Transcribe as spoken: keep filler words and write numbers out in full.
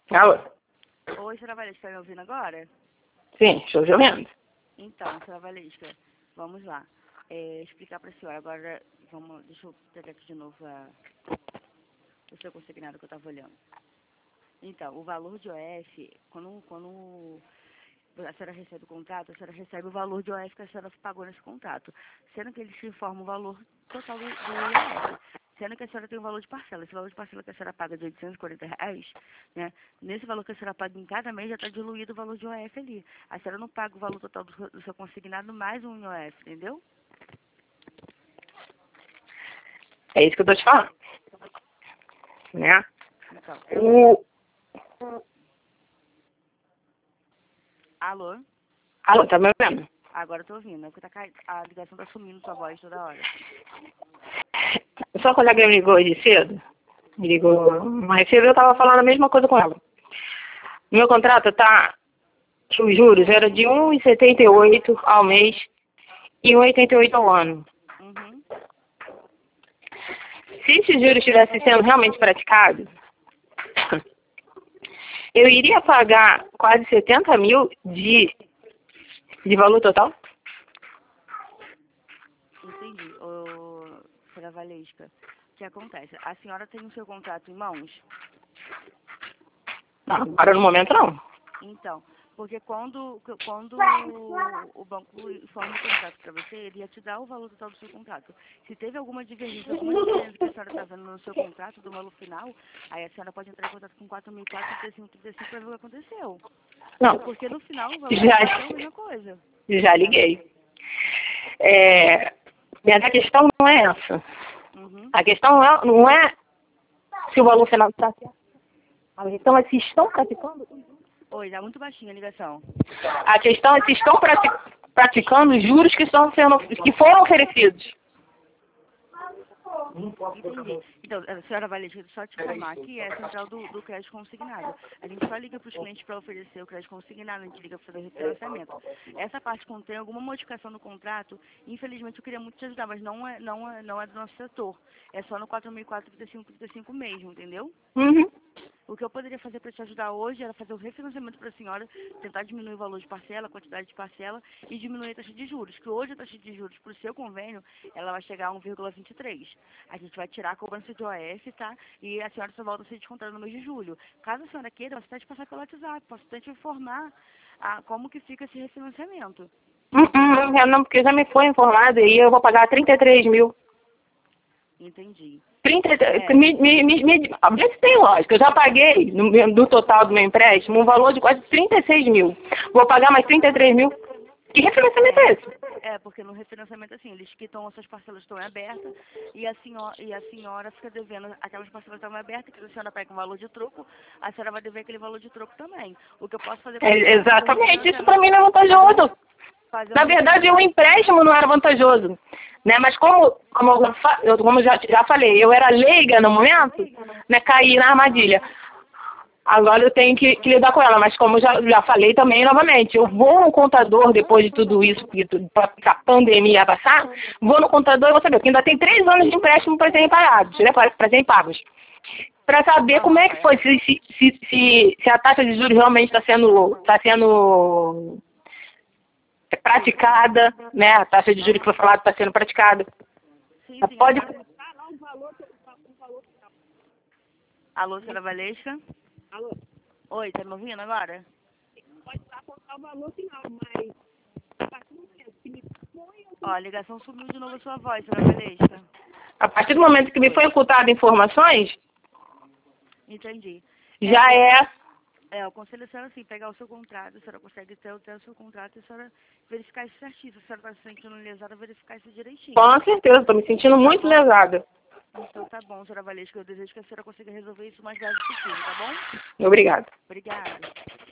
Alô? Oi, senhora Valesca, está me ouvindo agora? Sim, estou te ouvindo. Então, senhora Valesca, vamos lá. É, explicar para a senhora. Agora, vamos, deixa eu pegar aqui de novo a, o seu consignado que eu estava olhando. Então, o valor de O F, quando, quando a senhora recebe o contrato, a senhora recebe o valor de O F que a senhora pagou nesse contrato, sendo que eles te informam o valor total do, do I R S. Sendo que a senhora tem um valor de parcela. Esse valor de parcela que a senhora paga de oitocentos e quarenta reais, né? Nesse valor que a senhora paga em cada mês já está diluído o valor de O F ali. A senhora não paga o valor total do, do seu consignado mais um I O F, entendeu? É isso que eu estou te falando. Né? Então, O... alô? Alô, tá me ouvindo? Agora eu tô ouvindo. É porque tá cai... a ligação tá sumindo sua voz toda hora. Sua colega me ligou hoje cedo. Me ligou mais cedo, eu estava falando a mesma coisa com ela. No meu contrato tá que os juros eram de um vírgula setenta e oito ao mês e um vírgula oitenta e oito ao ano. Uhum. Se esses juros estivessem sendo realmente praticados, eu iria pagar quase setenta mil de, de valor total? Entendi. Ô, senhora Valesca, o que acontece? A senhora tem o seu contrato em mãos? Não, agora no momento não. Então, porque quando, quando o banco informa o contrato para você, ele ia te dar o valor total do seu contrato. Se teve alguma divergência, alguma diferença que a senhora está vendo no seu contrato, do valor final, aí a senhora pode entrar em contato com quatro mil e quatro, trinta e cinco, trinta e cinco para ver o que aconteceu. Não. Porque no final o valor Já, vai ser a mesma coisa. já liguei. É, mas a questão não é essa. Uhum. A questão é- não é se o valor final está certo. A questão é se estão praticando. Oi, tá muito baixinha a ligação. A questão é se estão prati- praticando os juros que, estão sendo, que foram oferecidos. Entendi. Então, a senhora Valesca, só te informar que é a central do, do crédito consignado. A gente só liga para os clientes para oferecer o crédito consignado, a gente liga para fazer o refinanciamento. Essa parte contém alguma modificação no contrato, infelizmente eu queria muito te ajudar, mas não é, não é, não é do nosso setor. É só no quatro mil e quatro, trinta e cinco, trinta e cinco mesmo, entendeu? Uhum. O que eu poderia fazer para te ajudar hoje era fazer o refinanciamento para a senhora, tentar diminuir o valor de parcela, a quantidade de parcela e diminuir a taxa de juros, que hoje a taxa de juros para o seu convênio, ela vai chegar a um vírgula vinte e três. A gente vai tirar a cobrança de O F, tá? E a senhora só volta a ser descontada no mês de julho. Caso a senhora queira, você pode passar pelo WhatsApp, posso até te informar a, como que fica esse refinanciamento. Uhum. Eu não, porque já me foi informado e eu vou pagar trinta e três mil. Entendi. trinta, É. me, me, me, me, vê se tem lógica. Eu já paguei, no, no total do meu empréstimo, um valor de quase trinta e seis mil. Vou pagar mais trinta e três mil. Que refinanciamento é esse? É, porque no refinanciamento, assim, eles quitam as suas parcelas estão abertas e a senhora, e a senhora fica devendo aquelas parcelas que estão abertas, que a senhora pega um valor de troco, a senhora vai dever aquele valor de troco também. O que eu posso fazer para a É, senhora é fazer um exatamente, isso para mim refinanciamento. não é vantajoso. Fazer um Na verdade, o refinanciamento. empréstimo não era vantajoso. Né? Mas como, como, eu, fa- eu- como eu já, já falei, eu era leiga no momento, né? Caí na armadilha. Agora eu tenho que, que lidar com ela, mas como eu já, já falei também novamente, eu vou no contador depois de tudo isso, porque para a pandemia passar, vou no contador e vou saber, porque ainda tem três anos de empréstimo para serem pagados, né, para serem pagos. Para saber como é que foi, se, se, se, se, se a taxa de juros realmente está sendo, tá sendo praticada, né? A taxa de juros que foi falado está sendo praticada. Sim, sim, a Pode. senhora... Alô, senhora Valesca? Alô? Oi, tá me ouvindo agora? Pode lá contar o valor final, mas a partir do momento que me põe Ó, a ligação sumiu de novo a sua voz, senhora Valesca. A partir do momento que me foi imputado informações, Entendi. já É, é. É, eu aconselho a senhora assim, pegar o seu contrato, a senhora consegue ter, ter o seu contrato e a senhora verificar isso certinho. Se a senhora está se sentindo lesada, verificar isso direitinho. Com certeza, estou me sentindo muito lesada. Então tá bom, senhora Valesca, eu desejo que a senhora consiga resolver isso o mais breve possível, tá bom? Obrigada. Obrigada.